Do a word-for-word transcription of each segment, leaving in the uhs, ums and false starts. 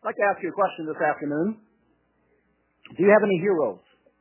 I'd like to ask you a question this afternoon. Do you have any heroes?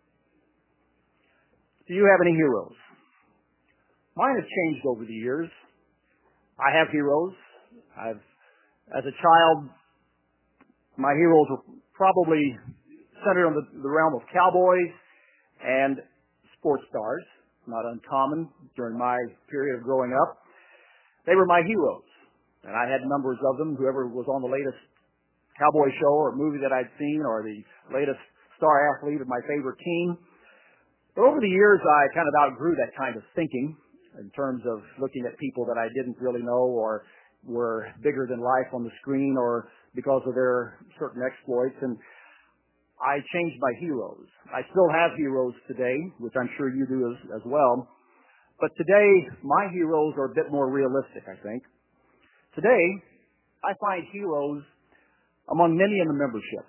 Do you have any heroes? Mine have changed over the years. I have heroes. I've, as a child, my heroes were probably centered on the, the realm of cowboys and sports stars. Not uncommon during my period of growing up. They were my heroes, and I had numbers of them. Whoever was on the latest cowboy show or movie that I'd seen, or the latest star athlete of my favorite team. But over the years, I kind of outgrew that kind of thinking in terms of looking at people that I didn't really know or were bigger than life on the screen or because of their certain exploits. And I changed my heroes. I still have heroes today, which I'm sure you do as, as well. But today, my heroes are a bit more realistic, I think. Today, I find heroes among many in the membership.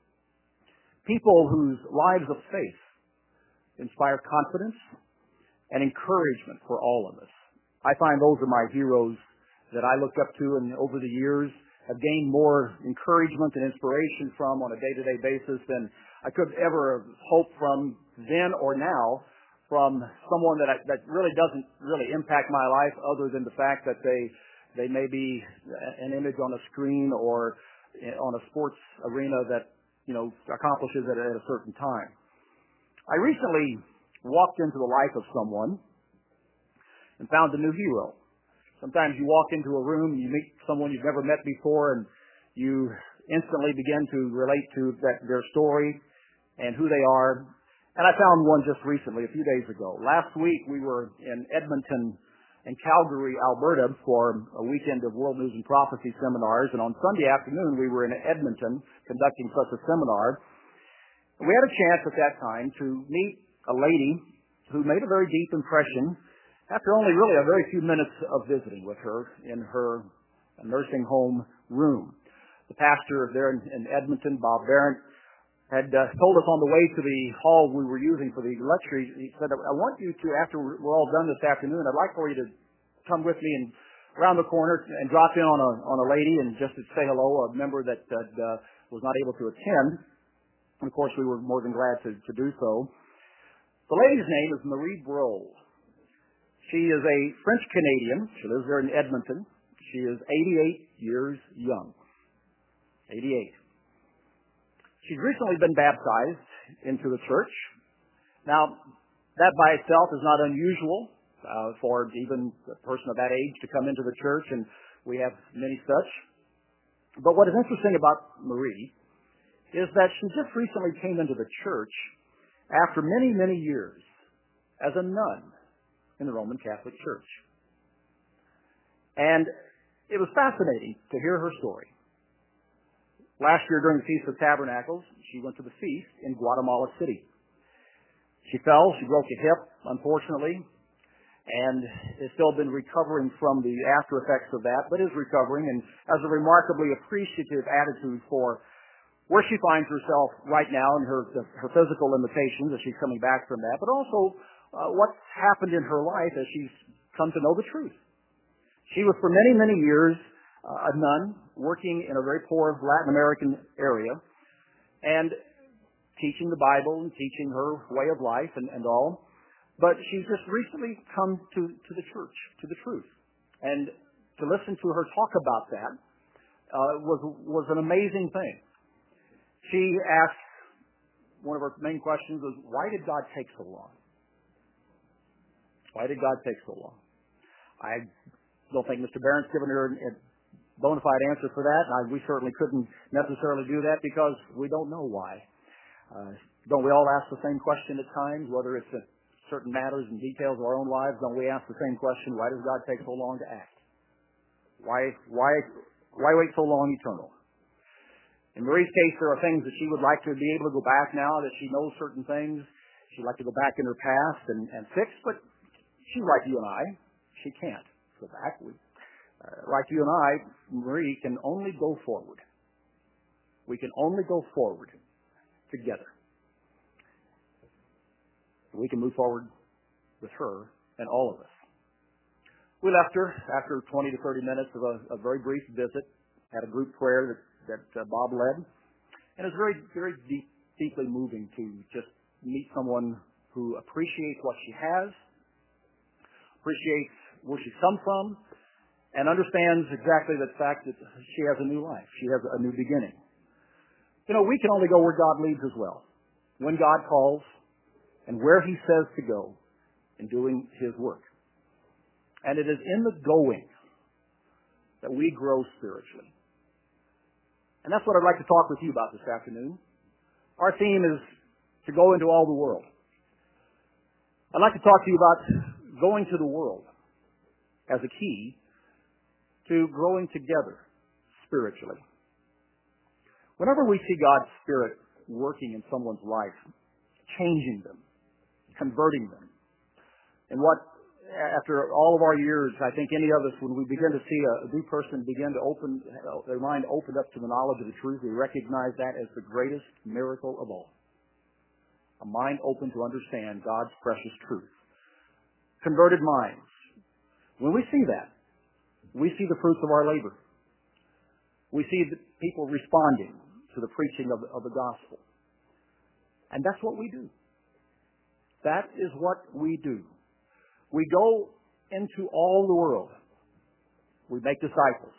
People whose lives of faith inspire confidence and encouragement for all of us. I find those are my heroes that I look up to, and over the years have gained more encouragement and inspiration from on a day-to-day basis than I could ever hope from then or now from someone that I, that really doesn't really impact my life other than the fact that they they may be an image on a screen or on a sports arena that, you know, accomplishes it at a certain time. I recently walked into the life of someone and found a new hero. Sometimes you walk into a room, you meet someone you've never met before, and you instantly begin to relate to that, their story and who they are. And I found one just recently, a few days ago. Last week we were in Edmonton and Calgary, Alberta, for a weekend of World News and Prophecy seminars. And on Sunday afternoon, we were in Edmonton conducting such a seminar. We had a chance at that time to meet a lady who made a very deep impression after only really a very few minutes of visiting with her in her nursing home room. The pastor there in, in Edmonton, Bob Barrett, had uh, told us on the way to the hall we were using for the lecture, he said, I want you to, after we're all done this afternoon, I'd like for you to come with me and around the corner and drop in on a on a lady and just to say hello, a member that uh, was not able to attend. And of course, we were more than glad to, to do so. The lady's name is Marie Brault. She is a French-Canadian. She lives there in Edmonton. She is eighty-eight years young. eighty-eight. She's recently been baptized into the church. Now, that by itself is not unusual uh, for even a person of that age to come into the church, and we have many such. But what is interesting about Marie is that she just recently came into the church after many, many years as a nun in the Roman Catholic Church. And it was fascinating to hear her story. Last year during the Feast of Tabernacles, she went to the feast in Guatemala City. She fell, she broke a hip, unfortunately, and has still been recovering from the after effects of that, but is recovering and has a remarkably appreciative attitude for where she finds herself right now and her, her physical limitations as she's coming back from that, but also uh, what's happened in her life as she's come to know the truth. She was for many, many years Uh, a nun working in a very poor Latin American area and teaching the Bible and teaching her way of life and, and all. But she's just recently come to, to the church, to the truth. And to listen to her talk about that uh, was, was an amazing thing. She asked, one of her main questions was, why did God take so long? Why did God take so long? I don't think Mister Barron's given her a bona fide answer for that. I, we certainly couldn't necessarily do that because we don't know why. Uh, don't we all ask the same question at times, whether it's at certain matters and details of our own lives? Don't we ask the same question, why does God take so long to act? Why, why, why wait so long eternal? In Marie's case, there are things that she would like to be able to go back now that she knows certain things. She'd like to go back in her past and, and fix, but she's like you and I. She can't go back. We, Uh, like you and I, Marie, can only go forward. We can only go forward together. We can move forward with her and all of us. We left her after twenty to thirty minutes of a, a very brief visit, had a group prayer that that uh, Bob led. And it's very, very deep, deeply moving to just meet someone who appreciates what she has, appreciates where she's come from, and understands exactly the fact that she has a new life. She has a new beginning. You know, we can only go where God leads as well. When God calls and where He says to go in doing His work. And it is in the going that we grow spiritually. And that's what I'd like to talk with you about this afternoon. Our theme is to go into all the world. I'd like to talk to you about going to the world as a key to growing together spiritually. Whenever we see God's Spirit working in someone's life, changing them, converting them, and what after all of our years, I think any of us, when we begin to see a new person begin to open, their mind opened up to the knowledge of the truth, we recognize that as the greatest miracle of all. A mind open to understand God's precious truth. Converted minds. When we see that, we see the fruits of our labor. We see the people responding to the preaching of the, of the gospel. And that's what we do. That is what we do. We go into all the world. We make disciples.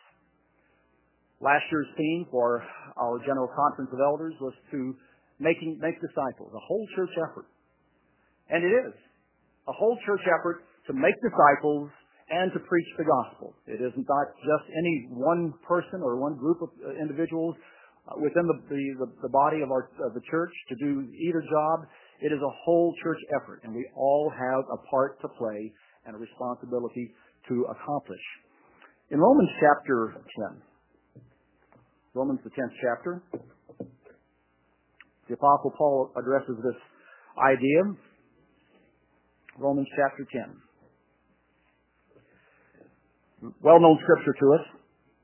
Last year's theme for our General Conference of Elders was to making make disciples, a whole church effort. And it is a whole church effort to make disciples and to preach the gospel. It is not just any one person or one group of individuals within the, the, the body of, our, of the church to do either job. It is a whole church effort, and we all have a part to play and a responsibility to accomplish. In Romans chapter ten, Romans the tenth chapter, the Apostle Paul addresses this idea. Romans chapter ten. Well-known scripture to us.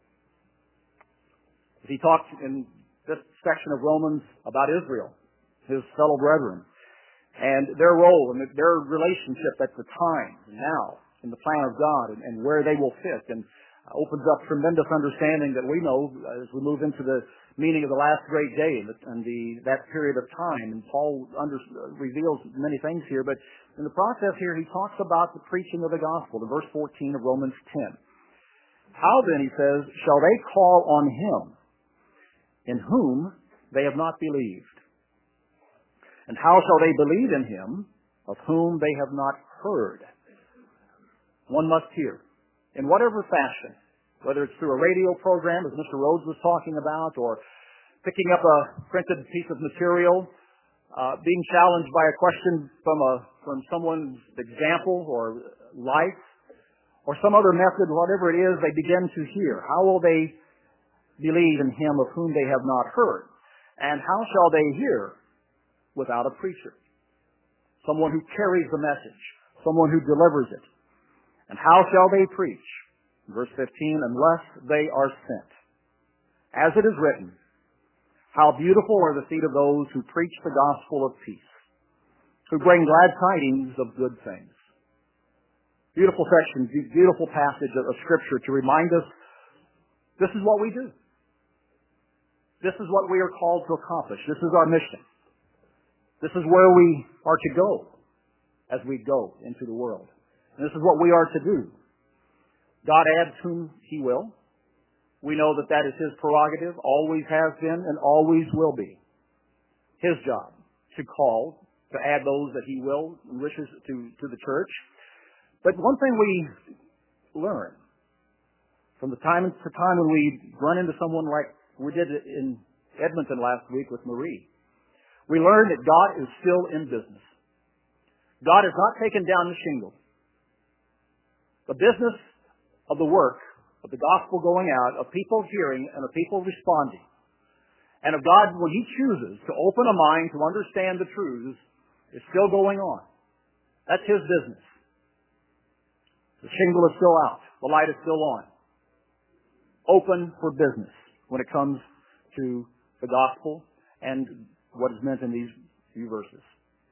He talks in this section of Romans about Israel, his fellow brethren, and their role and their relationship at the time, now, in the plan of God, and, and where they will fit, and uh, opens up tremendous understanding that we know as we move into the meaning of the last great day and, the, and the, that period of time. And Paul under, uh, reveals many things here, but in the process here, he talks about the preaching of the gospel, in verse fourteen of Romans ten. How then, he says, shall they call on him in whom they have not believed? And how shall they believe in him of whom they have not heard? One must hear, in whatever fashion, whether it's through a radio program, as Mister Rhodes was talking about, or picking up a printed piece of material, uh, being challenged by a question from a from someone's example or life, or some other method, whatever it is, they begin to hear. How will they believe in him of whom they have not heard? And how shall they hear without a preacher? Someone who carries the message, someone who delivers it. And how shall they preach? Verse fifteen, unless they are sent. As it is written, how beautiful are the feet of those who preach the gospel of peace, who bring glad tidings of good things. Beautiful section, beautiful passage of Scripture to remind us this is what we do. This is what we are called to accomplish. This is our mission. This is where we are to go as we go into the world. And this is what we are to do. God adds whom He will. We know that that is His prerogative, always has been and always will be. His job to call, to add those that He will and wishes to, to the church. But one thing we learn from the time to time when we run into someone like we did in Edmonton last week with Marie, we learn that God is still in business. God has not taken down the shingle. The business of the work of the gospel going out, of people hearing and of people responding, and of God when He chooses to open a mind to understand the truths is still going on. That's His business. The shingle is still out. The light is still on. Open for business when it comes to the gospel and what is meant in these few verses.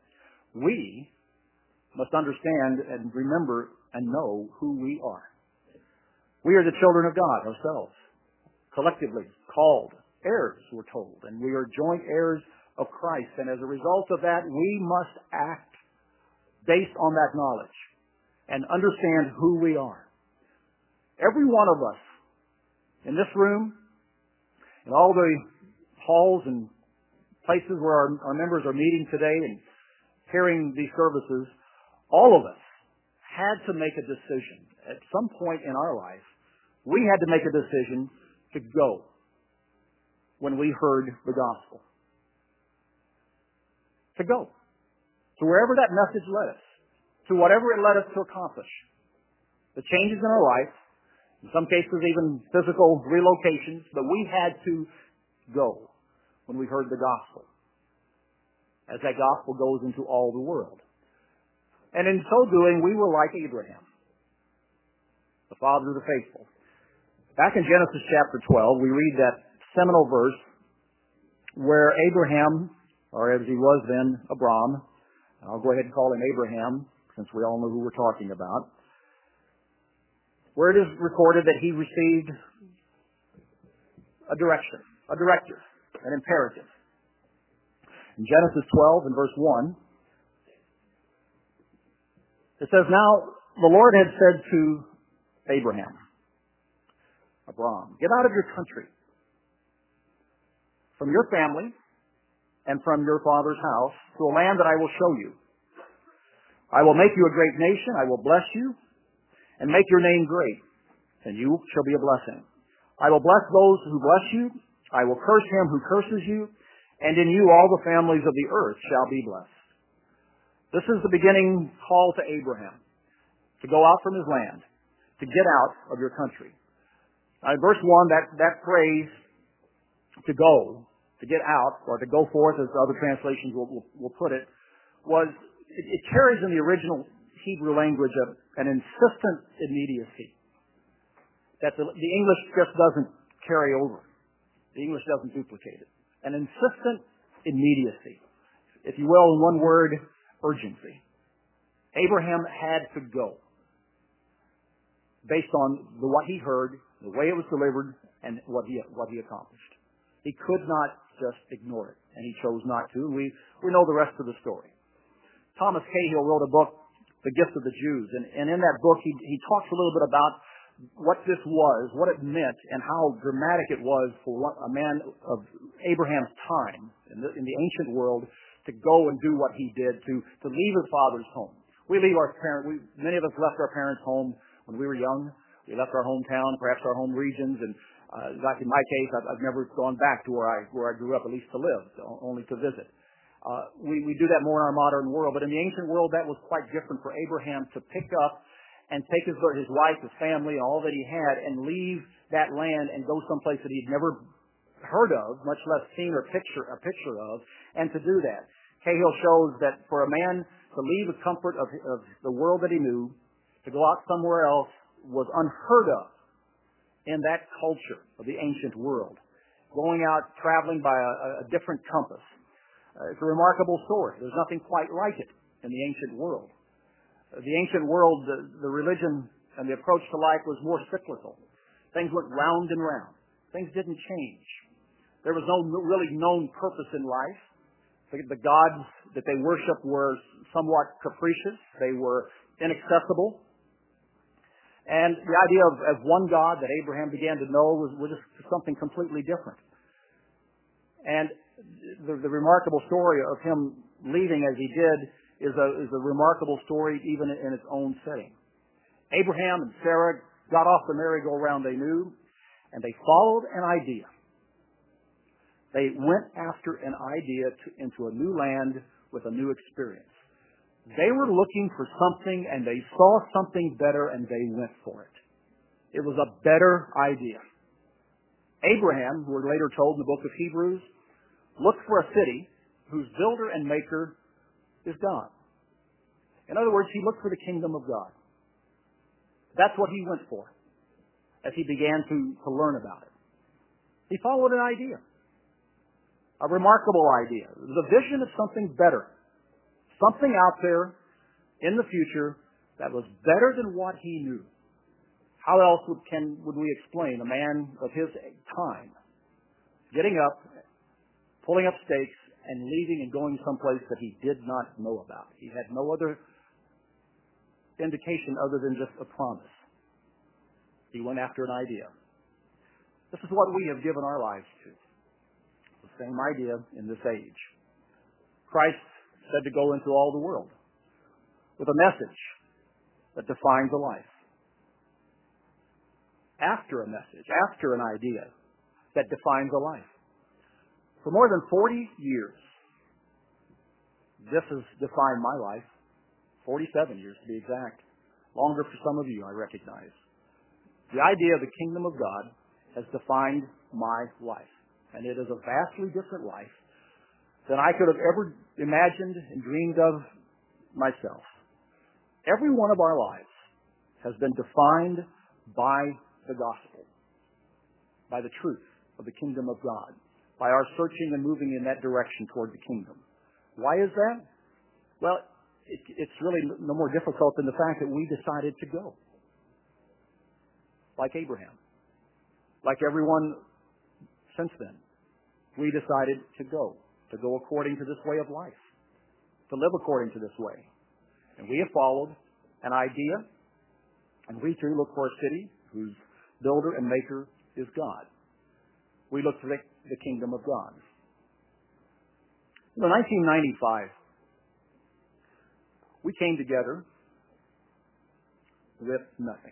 We must understand and remember and know who we are. We are the children of God ourselves, collectively called heirs, we're told, and we are joint heirs of Christ. And as a result of that, we must act based on that knowledge and understand who we are. Every one of us in this room, in all the halls and places where our, our members are meeting today and hearing these services, all of us had to make a decision. At some point in our life, we had to make a decision to go when we heard the gospel. To go. To wherever that message led us. To whatever it led us to accomplish. The changes in our life, in some cases even physical relocations, but we had to go when we heard the gospel. As that gospel goes into all the world. And in so doing, we were like Abraham, the father of the faithful. Back in Genesis chapter twelve, we read that seminal verse where Abraham, or as he was then, Abram, I'll go ahead and call him Abraham, since we all know who we're talking about, where it is recorded that he received a direction, a directive, an imperative. In Genesis twelve and verse one, it says, "Now the Lord had said to Abraham, Abram, get out of your country, from your family, and from your father's house, to a land that I will show you. I will make you a great nation, I will bless you, and make your name great, and you shall be a blessing. I will bless those who bless you, I will curse him who curses you, and in you all the families of the earth shall be blessed." This is the beginning call to Abraham, to go out from his land, to get out of your country. Now, in verse one, that, that phrase, to go, to get out, or to go forth, as other translations will, will, will put it, was, it, it carries in the original Hebrew language a, an insistent immediacy that the, the English just doesn't carry over. The English doesn't duplicate it. An insistent immediacy. If you will, in one word, urgency. Abraham had to go based on the, what he heard, the way it was delivered, and what he, what he accomplished. He could not just ignore it, and he chose not to. We, we know the rest of the story. Thomas Cahill wrote a book, The Gift of the Jews, and, and in that book he, he talks a little bit about what this was, what it meant, and how dramatic it was for a man of Abraham's time in the, in the ancient world to go and do what he did, to, to leave his father's home. We leave our parents, we, many of us left our parents' home when we were young. We left our hometown, perhaps our home regions, and uh, like in my case, I've, I've never gone back to where I where I grew up, at least to live, only to visit. Uh, we, we do that more in our modern world, but in the ancient world, that was quite different for Abraham to pick up and take his, his wife, his family, all that he had, and leave that land and go someplace that he'd never heard of, much less seen or picture a picture of, and to do that. Cahill shows that for a man to leave the comfort of, of the world that he knew, to go out somewhere else, was unheard of in that culture of the ancient world. Going out, traveling by a, a different compass. Uh, it's a remarkable story. There's nothing quite like it in the ancient world. Uh, the ancient world, the, the religion and the approach to life was more cyclical. Things went round and round. Things didn't change. There was no really known purpose in life. The, the gods that they worshiped were somewhat capricious. They were inaccessible. And the idea of, of one God that Abraham began to know was, was just something completely different. And the, the remarkable story of him leaving as he did is a, is a remarkable story even in its own setting. Abraham and Sarah got off the merry-go-round they knew, and they followed an idea. They went after an idea to, into a new land with a new experience. They were looking for something, and they saw something better, and they went for it. It was a better idea. Abraham, who we're later told in the book of Hebrews, looked for a city whose builder and maker is God. In other words, he looked for the kingdom of God. That's what he went for as he began to, to learn about it. He followed an idea, a remarkable idea. It was a vision of something better. Something out there in the future that was better than what he knew. How else would, can, would we explain a man of his time getting up, pulling up stakes, and leaving and going someplace that he did not know about. He had no other indication other than just a promise. He went after an idea. This is what we have given our lives to. The same idea in this age. Christ said to go into all the world with a message that defines a life. After a message, after an idea that defines a life. For more than forty years, this has defined my life. forty-seven years to be exact. Longer for some of you, I recognize. The idea of the kingdom of God has defined my life. And it is a vastly different life than I could have ever imagined and dreamed of myself. Every one of our lives has been defined by the gospel, by the truth of the kingdom of God, by our searching and moving in that direction toward the kingdom. Why is that? Well, it, it's really no more difficult than the fact that we decided to go. Like Abraham. Like everyone since then. We decided to go. To go according to this way of life. To live according to this way. And we have followed an idea. And we too look for a city whose builder and maker is God. We look for the, the kingdom of God. In nineteen ninety-five, we came together with nothing.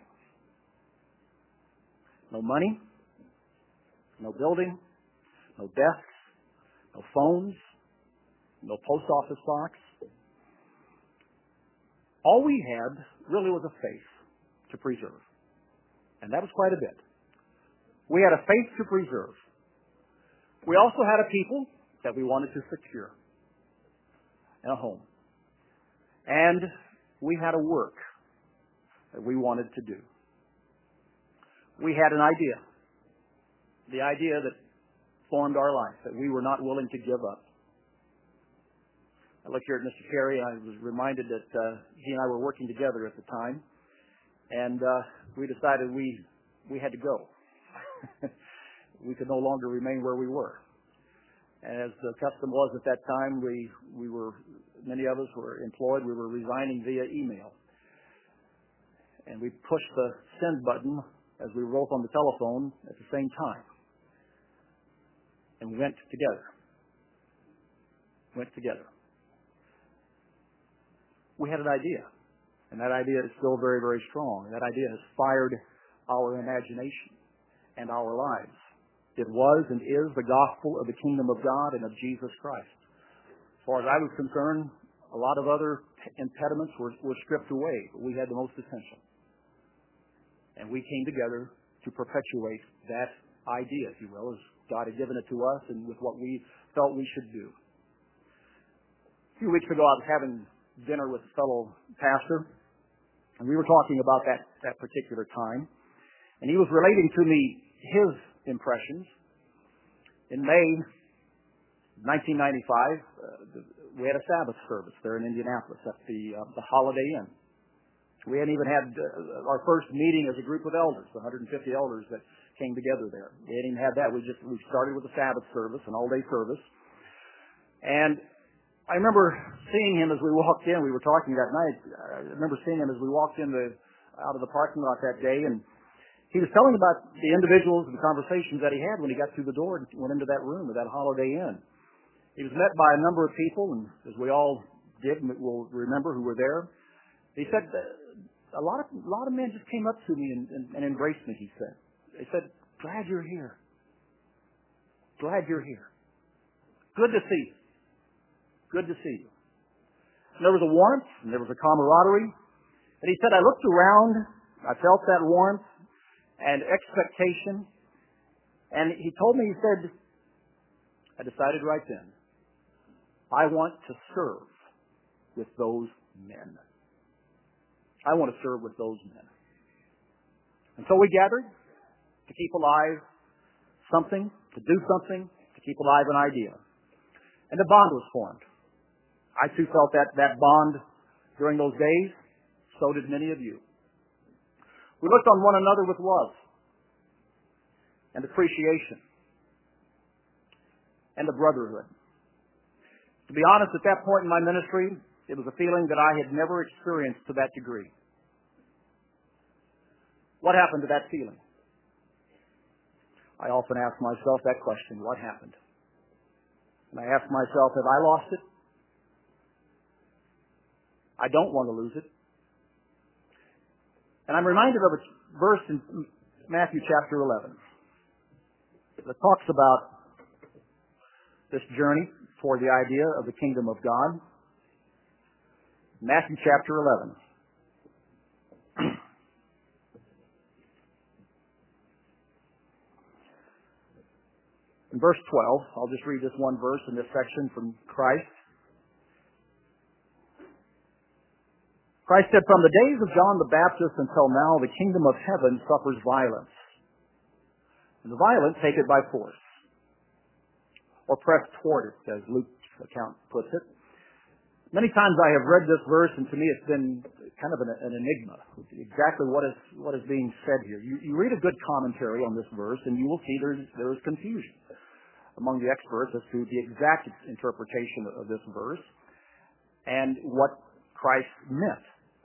No money, no building, no desks, no phones, no post office box. All we had really was a faith to preserve. And that was quite a bit. We had a faith to preserve. We also had a people that we wanted to secure and a home. And we had a work that we wanted to do. We had an idea, the idea that formed our life, that we were not willing to give up. I look here at Mister Carey. I was reminded that uh, he and I were working together at the time, and uh, we decided we we had to go. We could no longer remain where we were. And as the custom was at that time, we we were many of us were employed. We were resigning via email, and we pushed the send button as we were both on the telephone at the same time, and we went together. Went together. We had an idea, and that idea is still very, very strong. That idea has fired our imagination and our lives. It was and is the gospel of the kingdom of God and of Jesus Christ. As far as I was concerned, a lot of other impediments were, were stripped away, but we had the most essential. And we came together to perpetuate that idea, if you will, as God had given it to us and with what we felt we should do. A few weeks ago, I was having dinner with a fellow pastor, and we were talking about that, that particular time. And he was relating to me his impressions. In May nineteen ninety-five, uh, we had a Sabbath service there in Indianapolis at the, uh, the Holiday Inn. We hadn't even had uh, our first meeting as a group of elders, one hundred fifty elders that came together there. We hadn't even had that. We just we started with a Sabbath service, an all-day service. And I remember seeing him as we walked in. We were talking that night. I remember seeing him as we walked in the, out of the parking lot that day, and he was telling about the individuals and the conversations that he had when he got through the door and went into that room of that Holiday Inn. He was met by a number of people, and as we all did, and we'll remember who were there. He said, a lot of a lot of men just came up to me and, and, and embraced me, he said. They said, glad you're here. Glad you're here. Good to see you. Good to see you. And there was a warmth, and there was a camaraderie. And he said, I looked around, I felt that warmth and expectation. And he told me, he said, I decided right then, I want to serve with those men. I want to serve with those men. And so we gathered to keep alive something, to do something, to keep alive an idea. And the bond was formed. I too felt that, that bond during those days. So did many of you. We looked on one another with love and appreciation. and a brotherhood. To be honest, at that point in my ministry, it was a feeling that I had never experienced to that degree. What happened to that feeling? I often ask myself that question, what happened? And I ask myself, have I lost it? I don't want to lose it. And I'm reminded of a verse in Matthew chapter eleven that talks about this journey toward the idea of the kingdom of God. Matthew chapter eleven. In verse twelve, I'll just read this one verse in this section from Christ. Christ said, "From the days of John the Baptist until now, the kingdom of heaven suffers violence, and the violent take it by force, or press toward it," as Luke's account puts it. Many times I have read this verse, and to me it's been kind of an, an enigma, exactly what is what is being said here. You, you read a good commentary on this verse, and you will see there's, there is confusion among the experts as to the exact interpretation of this verse and what Christ meant.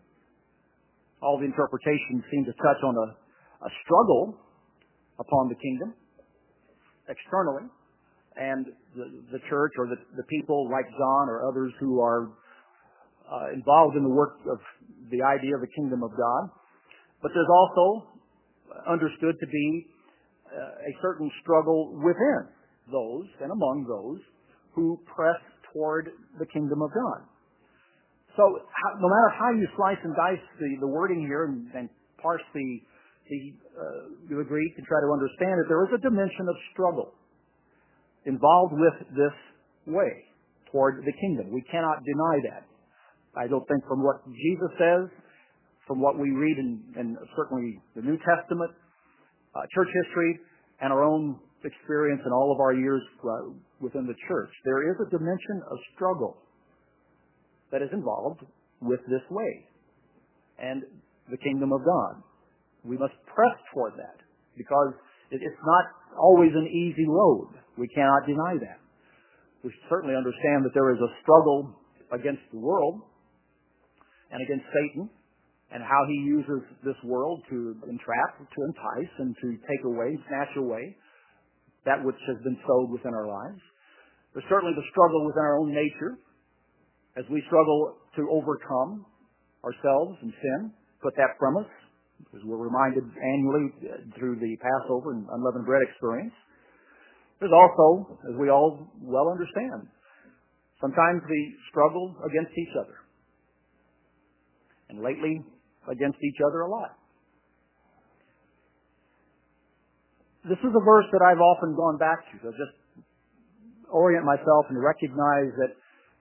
All the interpretations seem to touch on a, a struggle upon the kingdom externally, and the, the church or the, the people like John or others who are uh, involved in the work of the idea of the kingdom of God. But there's also understood to be uh, a certain struggle within those and among those who press toward the kingdom of God. So how, no matter how you slice and dice the, the wording here and, and parse the, the, uh, the Greek and try to understand it, there is a dimension of struggle involved with this way toward the kingdom. We cannot deny that. I don't think from what Jesus says, from what we read in, in certainly the New Testament, uh, church history, and our own experience in all of our years uh, within the church, there is a dimension of struggle that is involved with this way and the kingdom of God. We must press toward that because it, it's not always an easy road. We cannot deny that. We certainly understand that there is a struggle against the world and against Satan and how he uses this world to entrap, to entice, and to take away, snatch away that which has been sowed within our lives. There's certainly the struggle within our own nature as we struggle to overcome ourselves and sin, put that from us, as we're reminded annually through the Passover and unleavened bread experience. There's also, as we all well understand, sometimes the struggle against each other, and lately against each other a lot. This is a verse that I've often gone back to, to just orient myself and recognize that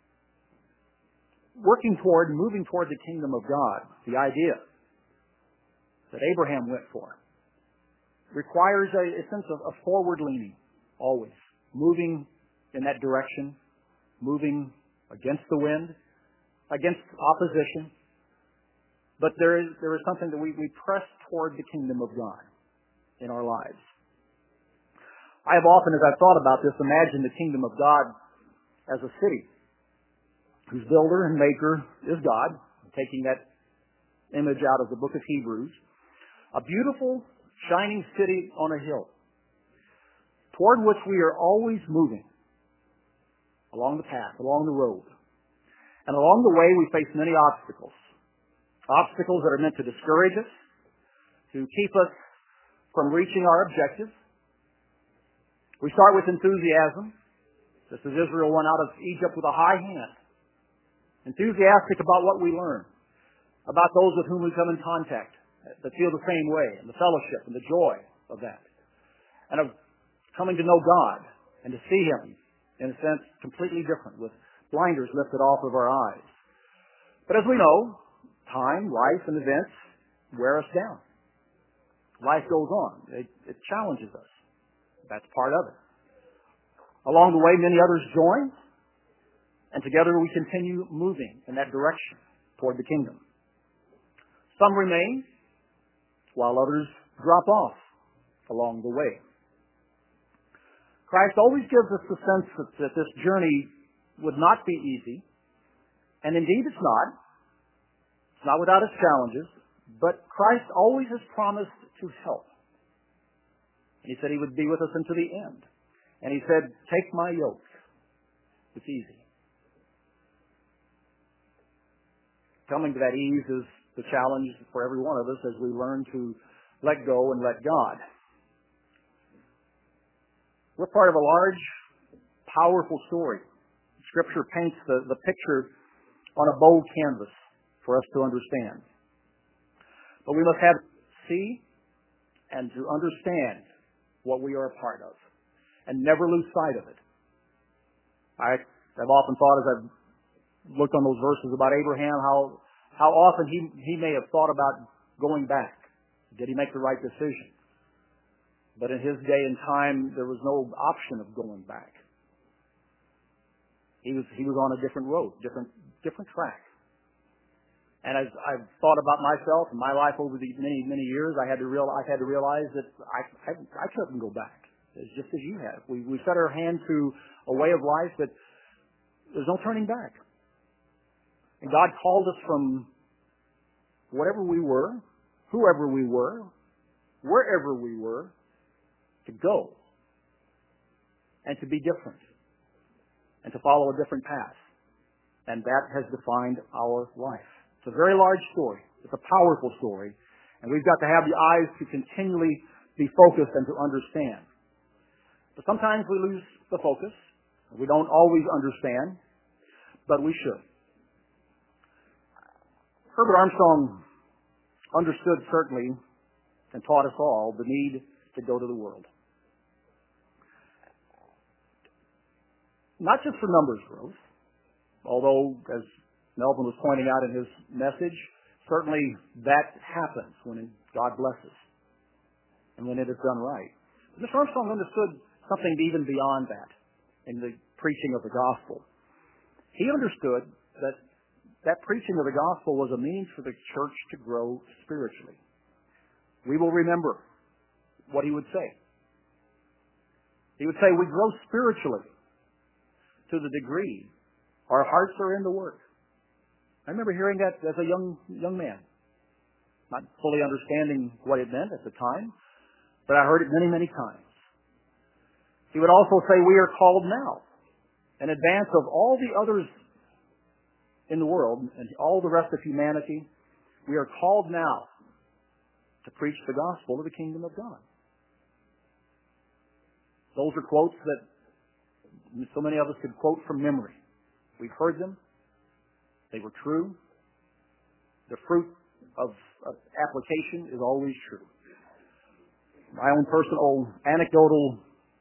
working toward, moving toward the kingdom of God, the idea that Abraham went for, requires a, a sense of a forward leaning, always. Moving in that direction, moving against the wind, against opposition. But there is, there is something that we, we press toward the kingdom of God in our lives. I have often, as I've thought about this, imagined the kingdom of God as a city whose builder and maker is God, taking that image out of the book of Hebrews. A beautiful, shining city on a hill, toward which we are always moving along the path, along the road. And along the way, we face many obstacles. Obstacles that are meant to discourage us, to keep us from reaching our objectives. We start with enthusiasm, just as Israel went out of Egypt with a high hand, enthusiastic about what we learn, about those with whom we come in contact that feel the same way, and the fellowship and the joy of that, and of coming to know God and to see Him, in a sense, completely different, with blinders lifted off of our eyes. But as we know, time, life, and events wear us down. Life goes on. It, it challenges us. That's part of it. Along the way, many others join, and together we continue moving in that direction toward the kingdom. Some remain, while others drop off along the way. Christ always gives us the sense that, that this journey would not be easy, and indeed it's not. It's not without its challenges, but Christ always has promised to help. And he said he would be with us unto the end. And he said, take my yoke. It's easy. Coming to that ease is the challenge for every one of us as we learn to let go and let God. We're part of a large, powerful story. Scripture paints the, the picture on a bold canvas for us to understand. But we must have see and to understand what we are a part of and never lose sight of it. I, I've often thought as I've looked on those verses about Abraham, how how often he, he may have thought about going back. Did he make the right decision? But in his day and time, there was no option of going back. He was he was on a different road, different different track. And as I've thought about myself and my life over the many many years, I had to real I had to realize that I I, I couldn't go back. It's just as you have. We we set our hand to a way of life that there's no turning back. And God called us from whatever we were, whoever we were, wherever we were, to go and to be different and to follow a different path. And that has defined our life. It's a very large story. It's a powerful story. And we've got to have the eyes to continually be focused and to understand. But sometimes we lose the focus. We don't always understand, but we should. Herbert Armstrong understood certainly and taught us all the need to go to the world. Not just for numbers growth, although, as Melvin was pointing out in his message, certainly that happens when God blesses and when it is done right. Mister Armstrong understood something even beyond that in the preaching of the gospel. He understood that that preaching of the gospel was a means for the church to grow spiritually. We will remember what he would say. He would say, we grow spiritually to the degree our hearts are in the work. I remember hearing that as a young young man, not fully understanding what it meant at the time, but I heard it many, many times. He would also say, we are called now, in advance of all the others in the world and all the rest of humanity, we are called now to preach the gospel of the kingdom of God. Those are quotes that so many of us could quote from memory. We've heard them. They were true. The fruit of, of application is always true. My own personal anecdotal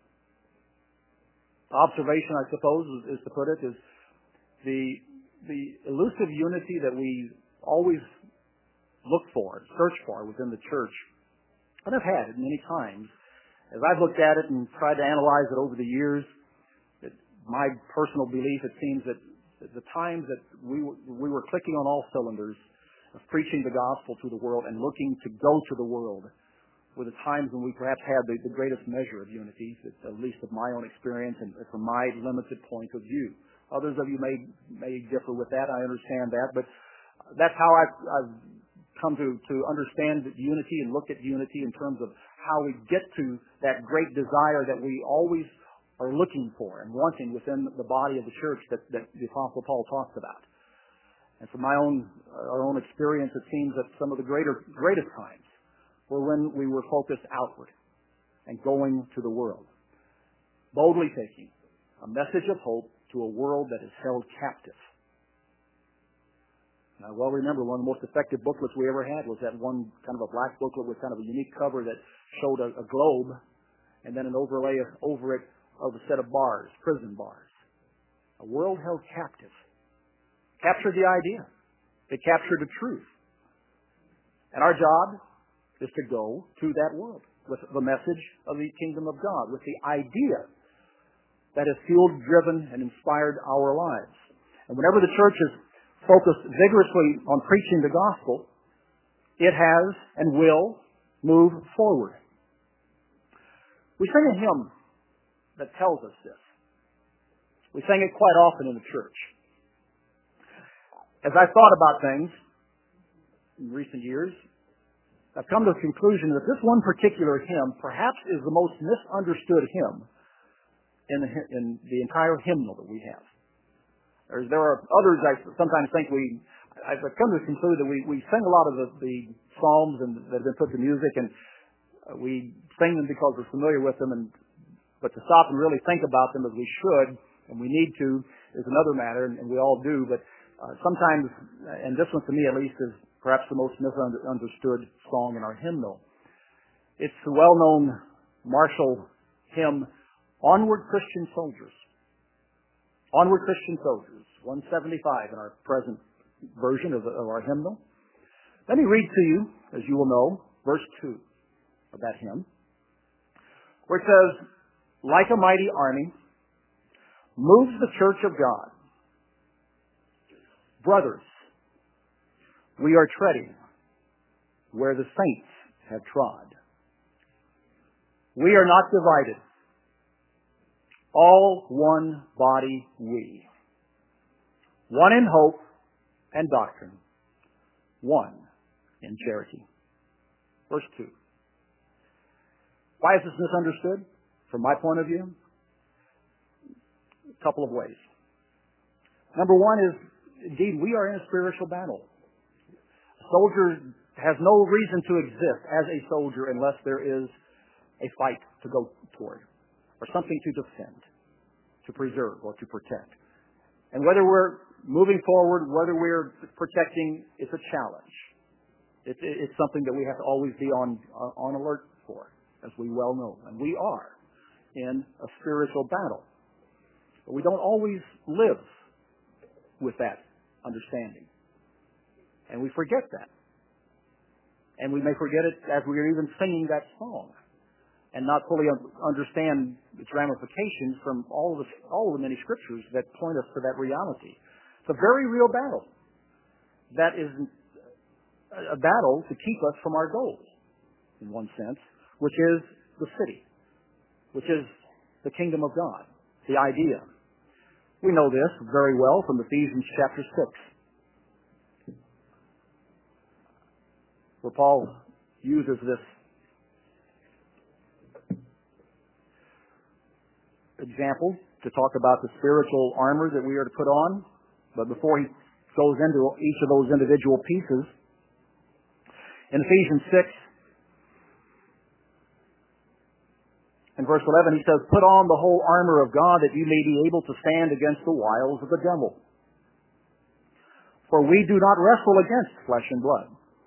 observation, I suppose, is, is to put it, is the the elusive unity that we always look for, search for within the church, and I've had it many times. As I've looked at it and tried to analyze it over the years, it, my personal belief, it seems that the times that we were, we were clicking on all cylinders of preaching the gospel to the world and looking to go to the world were the times when we perhaps had the, the greatest measure of unity, at least of my own experience and from my limited point of view. Others of you may may differ with that. I understand that, but that's how I've, I've come to, to understand unity and look at unity in terms of how we get to that great desire that we always are looking for and wanting within the body of the church that, that the Apostle Paul talks about. And from my own our own experience, it seems that some of the greater greatest times were when we were focused outward and going to the world, boldly taking a message of hope to a world that is held captive. And I well remember one of the most effective booklets we ever had was that one kind of a black booklet with kind of a unique cover that showed a, a globe and then an overlay over it of a set of bars, prison bars. A world held captive. Captured the idea. It captured the truth. And our job is to go to that world with the message of the kingdom of God, with the idea that has fueled, driven, and inspired our lives. And whenever the church is focused vigorously on preaching the gospel, it has and will move forward. We sing a hymn that tells us this. We sing it quite often in the church. As I thought about things in recent years, I've come to the conclusion that this one particular hymn perhaps is the most misunderstood hymn in the, in the entire hymnal that we have. There's, there are others I sometimes think we, I've come to conclude that we, we sing a lot of the, the psalms and, that have been put to music, and we sing them because we're familiar with them, and but to stop and really think about them as we should, and we need to, is another matter, and, and we all do, but uh, sometimes, and this one to me at least is perhaps the most misunderstood song in our hymnal. It's the well-known martial hymn, Onward Christian Soldiers. Onward Christian Soldiers, one seventy-five in our present version of, the, of our hymnal. Let me read to you, as you will know, verse two of that hymn, where it says, like a mighty army, moves the church of God. Brothers, we are treading where the saints have trod. We are not divided. All one body we. One in hope and doctrine. One in charity. Verse two. Why is this misunderstood? From my point of view, a couple of ways. Number one is, indeed, we are in a spiritual battle. A soldier has no reason to exist as a soldier unless there is a fight to go toward, or something to defend, to preserve, or to protect. And whether we're moving forward, whether we're protecting, it's a challenge. It's, it's something that we have to always be on, on alert for, as we well know. And we are in a spiritual battle. But we don't always live with that understanding. And we forget that. And we may forget it as we're even singing that song, and not fully understand its ramifications from all of the, all of the many scriptures that point us to that reality. It's a very real battle. That is a battle to keep us from our goals, in one sense, which is the city, which is the kingdom of God, the idea. We know this very well from Ephesians chapter six, where Paul uses this example to talk about the spiritual armor that we are to put on. But before he goes into each of those individual pieces, in Ephesians six and verse eleven, he says, put on the whole armor of God that you may be able to stand against the wiles of the devil. For we do not wrestle against flesh and blood,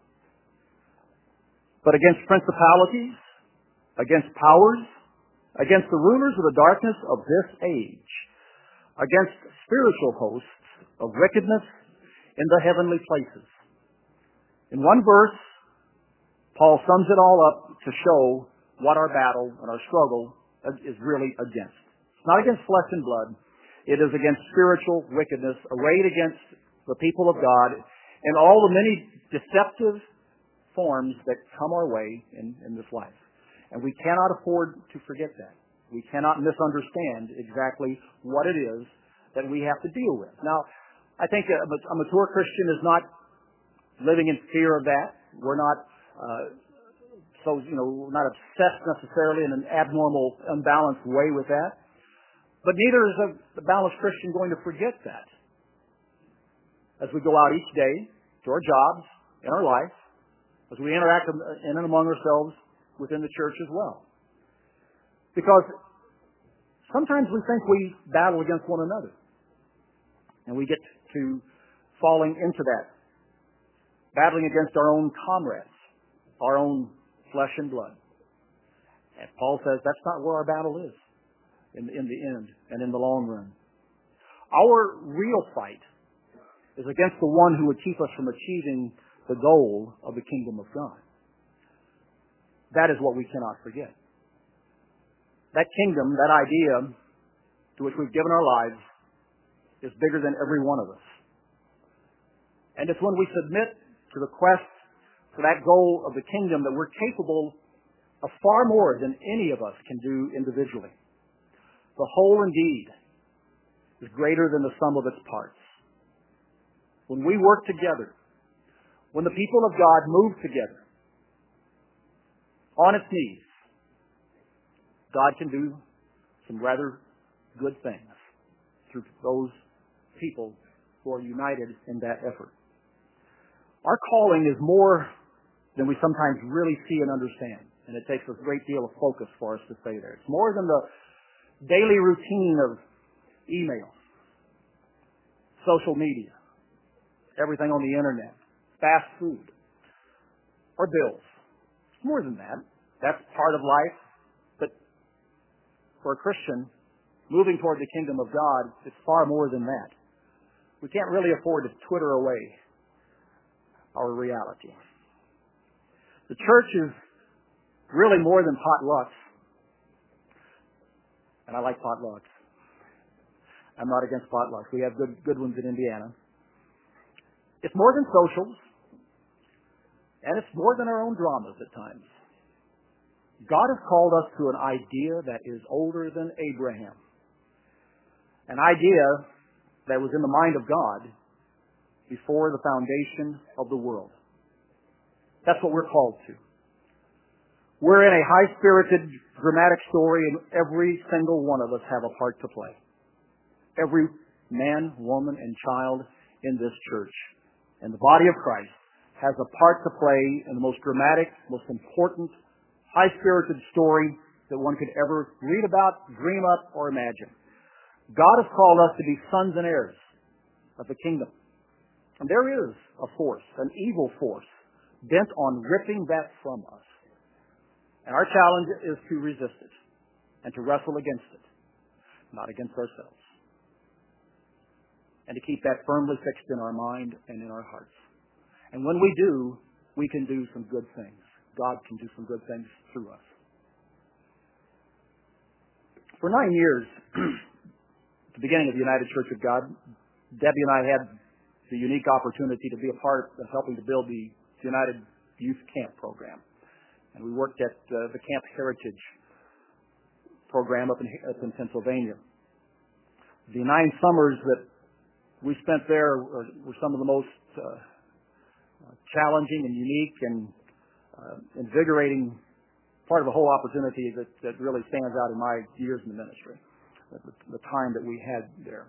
but against principalities, against powers, against the rulers of the darkness of this age, against spiritual hosts of wickedness in the heavenly places. In one verse, Paul sums it all up to show what our battle and our struggle is really against. It's not against flesh and blood. It is against spiritual wickedness, arrayed against the people of God, and all the many deceptive forms that come our way in, in this life. And we cannot afford to forget that. We cannot misunderstand exactly what it is that we have to deal with. Now, I think a, a mature Christian is not living in fear of that. We're not, uh, so, you know, we're not obsessed necessarily in an abnormal, unbalanced way with that. But neither is a, a balanced Christian going to forget that as we go out each day to our jobs, in our life, as we interact in and among ourselves within the church as well. Because sometimes we think we battle against one another, and we get to falling into that, battling against our own comrades, our own flesh and blood. And Paul says that's not where our battle is in, in the end and in the long run. Our real fight is against the one who would keep us from achieving the goal of the kingdom of God. That is what we cannot forget. That kingdom, that idea to which we've given our lives, is bigger than every one of us. And it's when we submit to the quest for that goal of the kingdom that we're capable of far more than any of us can do individually. The whole indeed is greater than the sum of its parts. When we work together, when the people of God move together on its knees, God can do some rather good things through those people who are united in that effort. Our calling is more than we sometimes really see and understand, and it takes a great deal of focus for us to stay there. It's more than the daily routine of email, social media, everything on the internet, fast food, or bills. It's more than that. That's part of life. But for a Christian, moving toward the kingdom of God, it's far more than that. We can't really afford to twitter away our reality. The church is really more than potlucks. And I like potlucks. I'm not against potlucks. We have good, good ones in Indiana. It's more than socials. And it's more than our own dramas at times. God has called us to an idea that is older than Abraham. An idea that was in the mind of God before the foundation of the world. That's what we're called to. We're in a high-spirited, dramatic story, and every single one of us have a part to play. Every man, woman, and child in this church, in the body of Christ, has a part to play in the most dramatic, most important, high-spirited story that one could ever read about, dream up, or imagine. God has called us to be sons and heirs of the kingdom. And there is a force, an evil force, bent on ripping that from us. And our challenge is to resist it and to wrestle against it, not against ourselves. And to keep that firmly fixed in our mind and in our hearts. And when we do, we can do some good things. God can do some good things through us. For nine years, at the beginning of the United Church of God, Debbie and I had the unique opportunity to be a part of helping to build the United Youth Camp program. And we worked at uh, the Camp Heritage program up in, up in Pennsylvania. The nine summers that we spent there were, were some of the most uh, challenging and unique and uh, invigorating part of the whole opportunity that, that really stands out in my years in the ministry, the, the time that we had there.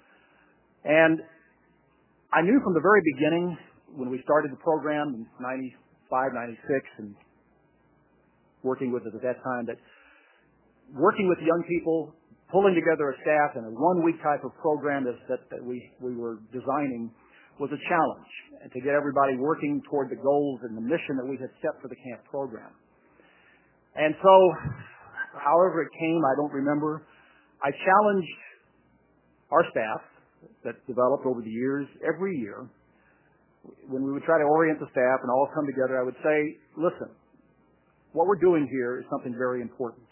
And I knew from the very beginning when we started the program in ninety-five, ninety-six, and working with it at that time, that working with young people, pulling together a staff in a one-week type of program that, that, that we, we were designing was a challenge, and to get everybody working toward the goals and the mission that we had set for the camp program. And so, however it came, I don't remember, I challenged our staff that developed over the years, every year, when we would try to orient the staff and all come together, I would say, listen, what we're doing here is something very important.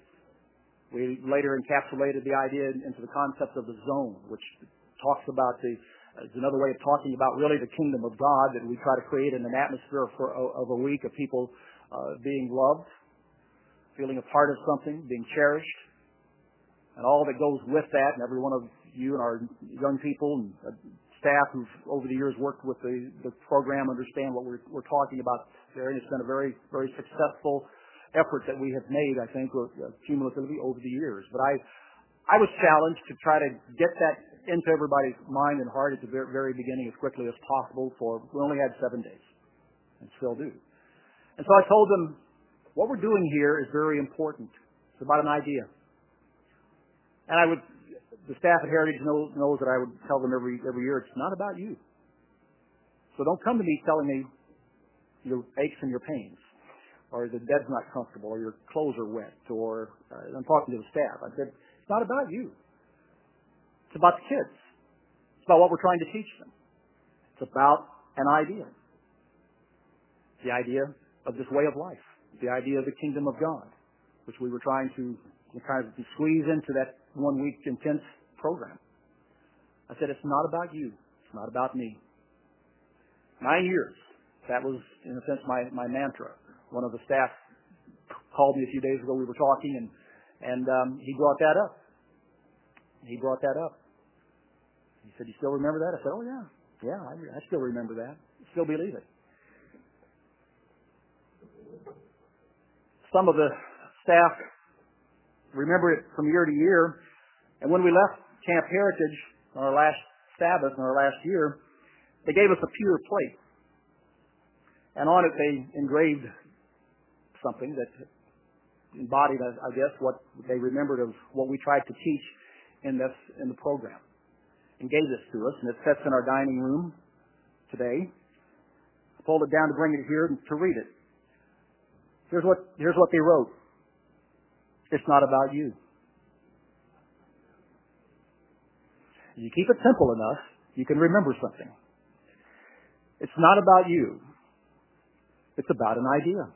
We later encapsulated the idea into the concept of the zone, which talks about the, is another way of talking about really the kingdom of God, that we try to create in an atmosphere for, of a week of people uh, being loved, feeling a part of something, being cherished, and all that goes with that. And every one of you and our young people and uh, staff who've over the years worked with the, the program understand what we're, we're talking about there. And it's been a very, very successful effort that we have made, I think, uh, cumulatively over the years. But I, I was challenged to try to get that into everybody's mind and heart at the very, very beginning as quickly as possible. For we only had seven days, and still do. And so I told them, what we're doing here is very important. It's about an idea. And I would, the staff at Heritage knows, knows that I would tell them every every year, it's not about you. So don't come to me telling me your aches and your pains, or the bed's not comfortable, or your clothes are wet, or uh, I'm talking to the staff. I said, it's not about you. It's about the kids. It's about what we're trying to teach them. It's about an idea. The idea of this way of life. The idea of the kingdom of God, which we were trying to kind of squeeze into that one-week intense program. I said, it's not about you. It's not about me. Nine years. That was, in a sense, my, my mantra. One of the staff called me a few days ago. We were talking, and, and um, he brought that up. he brought that up. He said, "You still remember that?" I said, "Oh, yeah. Yeah, I, I still remember that. Still believe it." Some of the staff remember it from year to year. And when we left Camp Heritage on our last Sabbath in our last year, they gave us a pewter plate. And on it they engraved something that embodied, I guess, what they remembered of what we tried to teach in this in the program, and gave this to us. And it sits in our dining room today. I pulled it down to bring it here to read it. Here's what here's what they wrote. It's not about you. If you keep it simple enough, you can remember something. It's not about you. It's about an idea.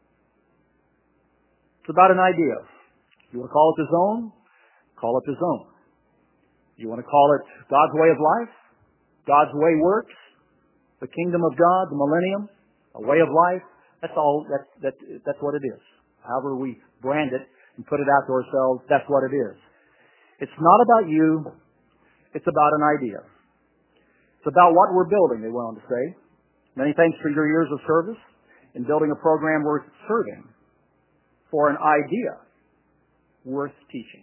It's about an idea. You want to call it the zone? Call it the zone. You want to call it God's way of life? God's way works? The kingdom of God, the millennium, a way of life? That's all. That's that. That's what it is. However we brand it and put it out to ourselves, that's what it is. It's not about you. It's about an idea. It's about what we're building, they went on to say. Many thanks for your years of service in building a program worth serving for an idea worth teaching.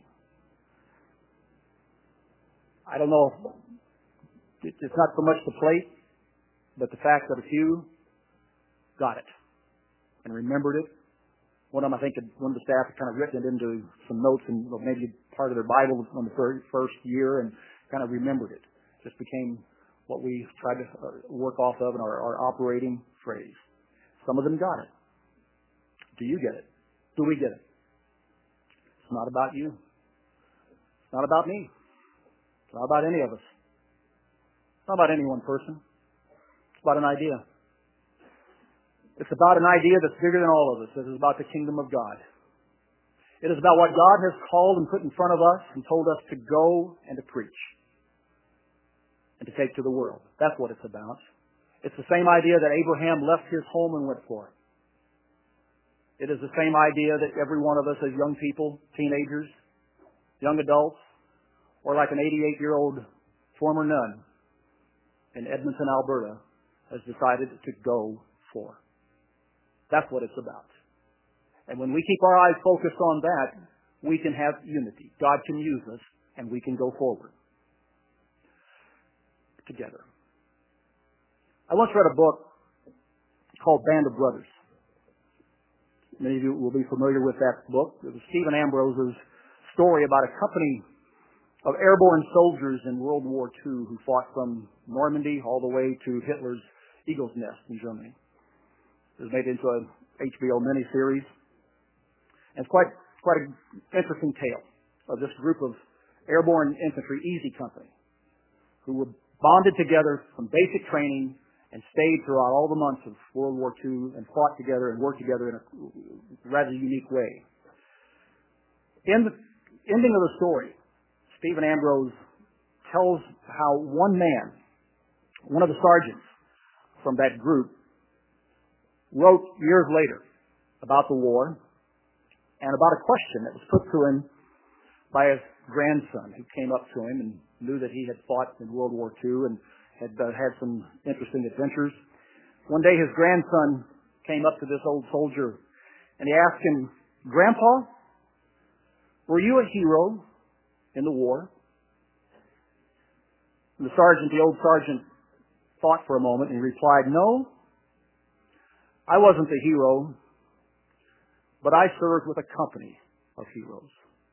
I don't know. It's not so much the plate, but the fact that a few got it and remembered it. One of them, I think, one of the staff had kind of written it into some notes and maybe part of their Bible on the first year and kind of remembered it. Just became what we tried to work off of in our, our operating phrase. Some of them got it. Do you get it? Do we get it? It's not about you. It's not about me. It's not about any of us. It's not about any one person. It's about an idea. It's about an idea that's bigger than all of us. It is about the kingdom of God. It is about what God has called and put in front of us and told us to go and to preach and to take to the world. That's what it's about. It's the same idea that Abraham left his home and went for. It is the same idea that every one of us as young people, teenagers, young adults, or like an eighty-eight-year-old former nun in Edmonton, Alberta, has decided to go for. That's what it's about. And when we keep our eyes focused on that, we can have unity. God can use us, and we can go forward together. I once read a book called Band of Brothers. Many of you will be familiar with that book. It was Stephen Ambrose's story about a company of airborne soldiers in World War Two who fought from Normandy all the way to Hitler's Eagle's Nest in Germany. It was made into an H B O miniseries. And it's quite, quite an interesting tale of this group of airborne infantry, Easy Company, who were bonded together from basic training and stayed throughout all the months of World War Two and fought together and worked together in a rather unique way. In the ending of the story, Stephen Ambrose tells how one man, one of the sergeants from that group, wrote years later about the war and about a question that was put to him by his grandson, who came up to him and knew that he had fought in World War Two and had uh, had some interesting adventures. One day his grandson came up to this old soldier and he asked him, "Grandpa, were you a hero in the war?" And the sergeant, the old sergeant, thought for a moment and replied, "No, I wasn't a hero, but I served with a company of heroes."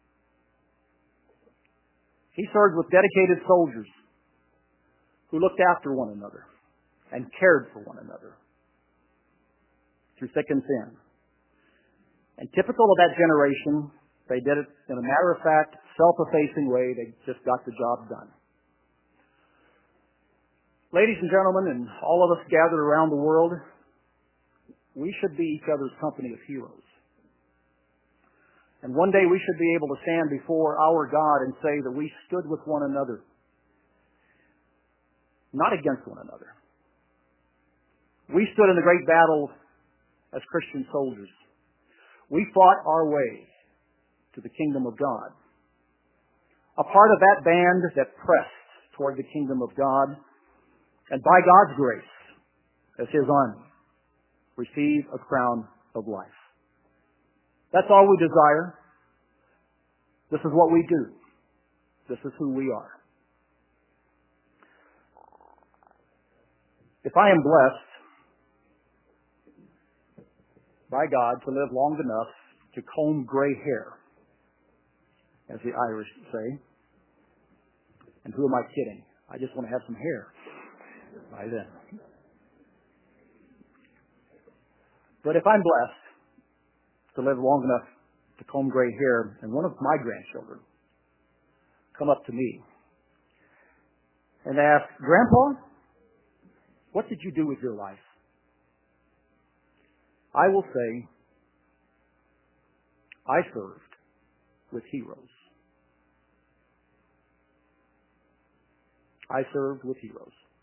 He served with dedicated soldiers who looked after one another and cared for one another through thick and thin. And typical of that generation, they did it in a matter-of-fact, self-effacing way. They just got the job done. Ladies and gentlemen, and all of us gathered around the world, we should be each other's company of heroes. And one day we should be able to stand before our God and say that we stood with one another, not against one another. We stood in the great battle as Christian soldiers. We fought our way to the kingdom of God. a part of that band that pressed toward the kingdom of God, and by God's grace, as His army, receive a crown of life. That's all we desire. This is what we do. This is who we are. If I am blessed by God to live long enough to comb gray hair, as the Irish say, and who am I kidding? I just want to have some hair by then. But if I'm blessed to live long enough to comb gray hair, and one of my grandchildren come up to me and ask, Grandpa, what did you do with your life? I will say, I served with heroes. I served with heroes.